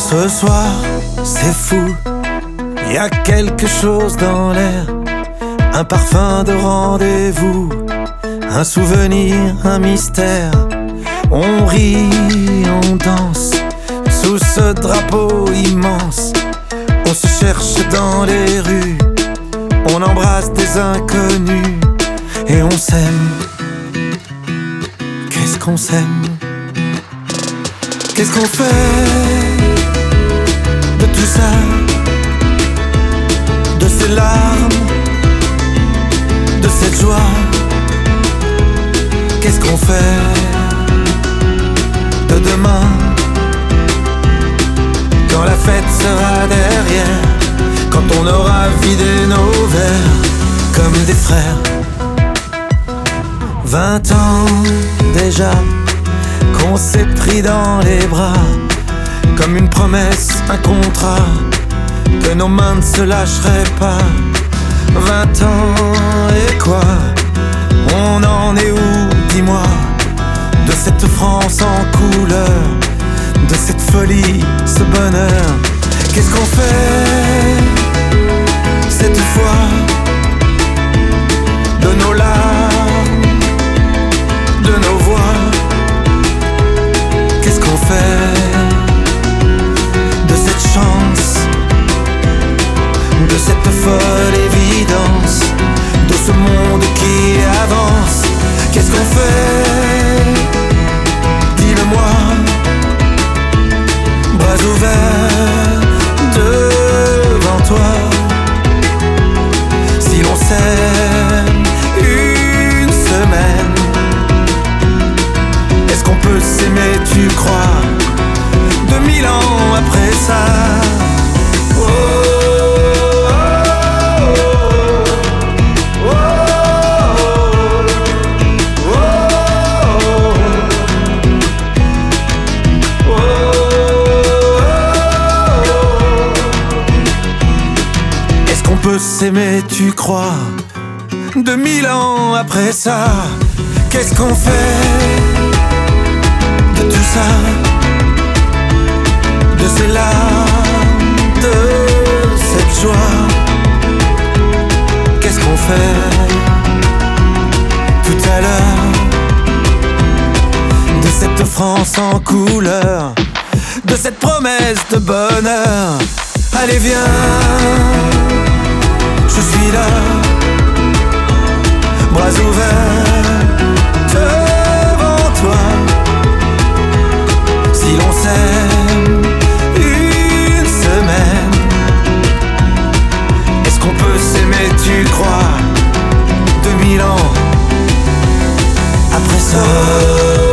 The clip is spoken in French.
Ce soir, c'est fou, y a quelque chose dans l'air, un parfum de rendez-vous, un souvenir, un mystère. On rit, on danse, sous ce drapeau immense. On se cherche dans les rues, on embrasse des inconnus et on s'aime. Qu'est-ce qu'on s'aime? Qu'est-ce qu'on fait de tout ça, de ces larmes, de cette joie? Qu'est-ce qu'on fait de demain, quand la fête sera derrière, quand on aura vidé nos verres comme des frères? 20 ans déjà qu'on s'est pris dans les bras, comme une promesse, un contrat, que nos mains ne se lâcheraient pas. 20 ans et quoi? On en est où, dis-moi, de cette France en couleur, de cette folie, ce bonheur? Qu'est-ce qu'on fait cette fois de nos larmes, de nos voix? Qu'est-ce qu'on fait de cette chance, de cette folle évidence, de ce monde qui avance? Qu'est-ce qu'on fait? Dis-le-moi, bras ouverts devant toi. Si l'on s'aime une semaine, est-ce qu'on peut s'aimer, tu crois, 2000 ans après ça? Oh, peut s'aimer, tu crois, 2000 ans après ça? Qu'est-ce qu'on fait de tout ça, de ces larmes, de cette joie? Qu'est-ce qu'on fait tout à l'heure de cette France en couleur, de cette promesse de bonheur? Allez, viens, je suis là, bras ouverts devant toi. Si l'on s'aime une semaine, est-ce qu'on peut s'aimer, tu crois, 2000 ans après ça?